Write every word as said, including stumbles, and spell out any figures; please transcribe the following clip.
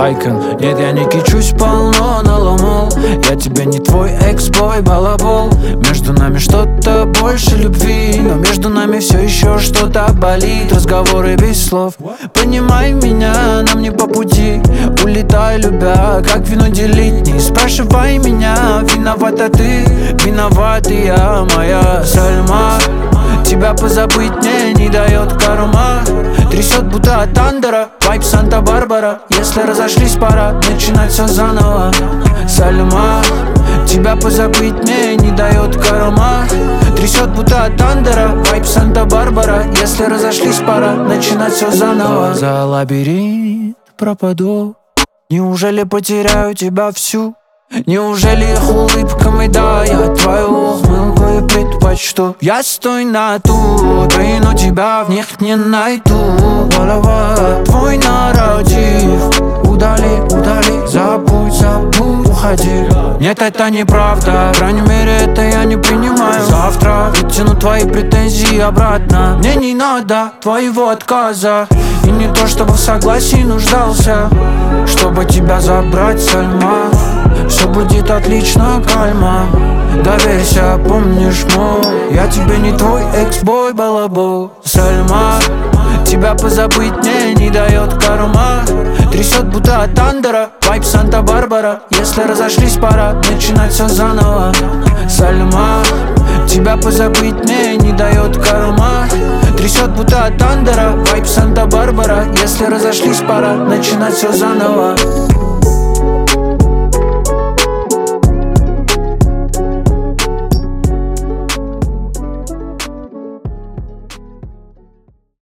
Айкон. Нет, я не кичусь, полно наломал. Я тебе не твой экс-бой, балабол. Между нами что-то больше любви, но между нами все еще что-то болит. Разговоры без слов, понимай меня, нам не по пути. Улетай, любя, как вино делить. Не спрашивай меня, виновата ты, виноват и я, моя Сальма. Тебя позабыть мне не дает карма. Трясет будто от Андера, вайб Санта-Барбара. Если разошлись, пора начинать все заново. Сальма, тебя позабыть мне не дает карма. Трясет будто от Андера, вайб Санта-Барбара. Если разошлись, пора начинать все заново. За лабиринт пропаду. Неужели потеряю тебя всю? Неужели их улыбками, да, я твою ухмылку и предпочту? Я стой на ту, но тебя в них не найду. Голова, твой нарратив, удали, удали, забудь, забудь, уходи. Нет, это неправда, по крайней мере, это я не принимаю. Завтра вытяну твои претензии обратно. Мне не надо твоего отказа, и не то, чтобы в согласии нуждался, чтобы тебя забрать, Сальма. Все будет отлично, кальма. Доверься, помнишь, мол, я тебе не твой экс-бой, балабол. Сальма, тебя позабыть мне не дает карма. Трясет будто от Андера, вайб Санта-Барбара. Если разошлись, пора начинать все заново. Сальма, тебя позабыть мне не дает карма. Трясет будто от Андера, вайб Санта-Барбара. Если разошлись, пора начинать все заново.